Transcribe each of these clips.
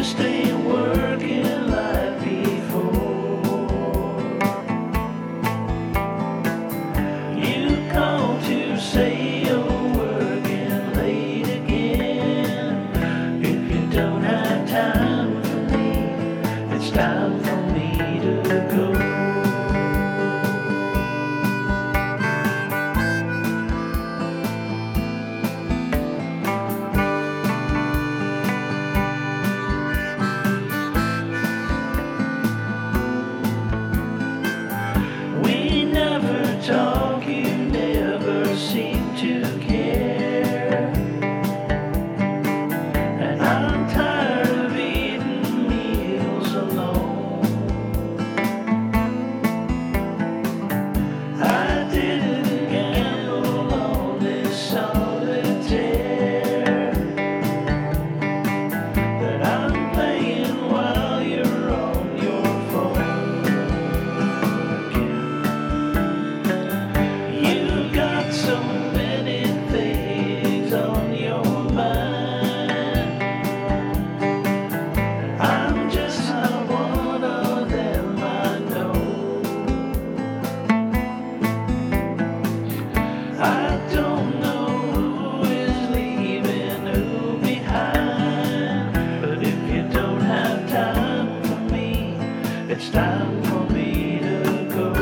just ain't working like before. You call to say you're working late again. If you don't have time for me, it's time for me to go. Talk, you never seem to care, and I'm tired of eating meals alone. I didn't gamble on this solitaire that I'm playing while you're on your phone. So many things on your mind. I'm just not one of them, I know. I don't know who is leaving who behind, but if you don't have time for me, it's time for me to go.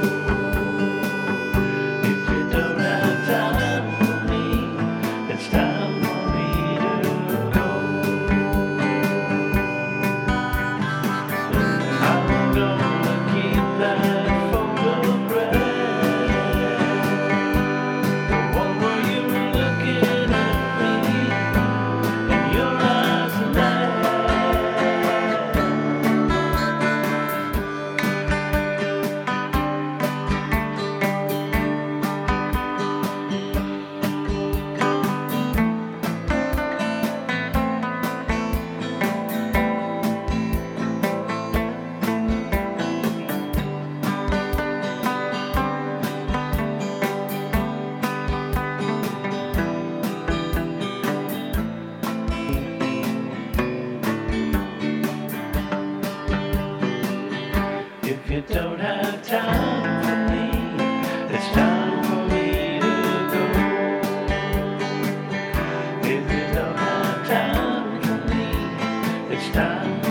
If you don't have time for me, it's time for me to go. If you don't have time for me, it's time